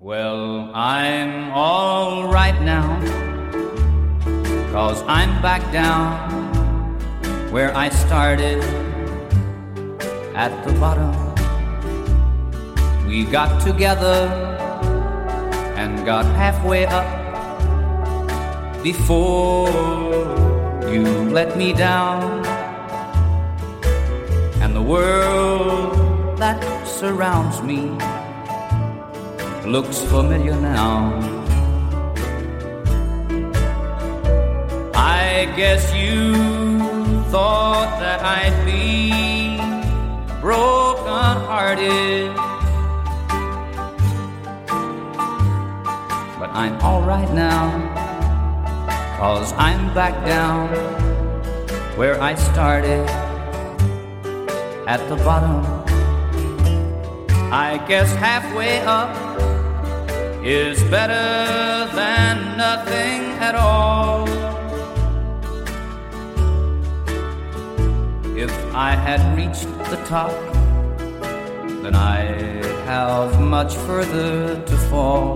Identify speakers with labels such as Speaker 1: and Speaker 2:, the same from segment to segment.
Speaker 1: Well, I'm all right now, 'cause I'm back down where I started, at the bottom. We got together and got halfway up before you let me down. And the world that surrounds me looks familiar now. I guess you thought that I'd be broken-hearted, but I'm all right now, 'cause I'm back down where I started, at the bottom. I guess halfway up is better than nothing at all. If I had reached the top, then I'd have much further to fall.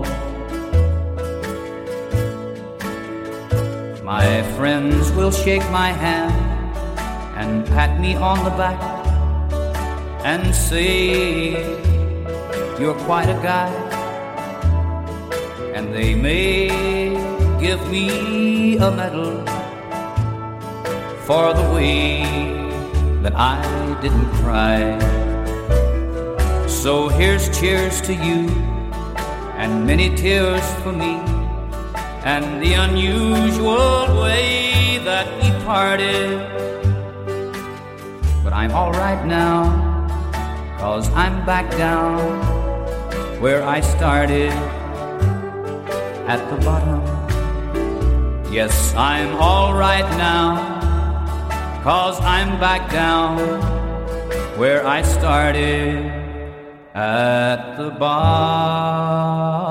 Speaker 1: My friends will shake my hand and pat me on the back and say, "You're quite a guy." And they may give me a medal for the way that I didn't cry. So here's cheers to you, and many tears for me, and the unusual way that we parted. But I'm all right now, 'cause I'm back down where I started, at the bottom. Yes, I'm all right now, 'cause I'm back down where I started, at the bottom.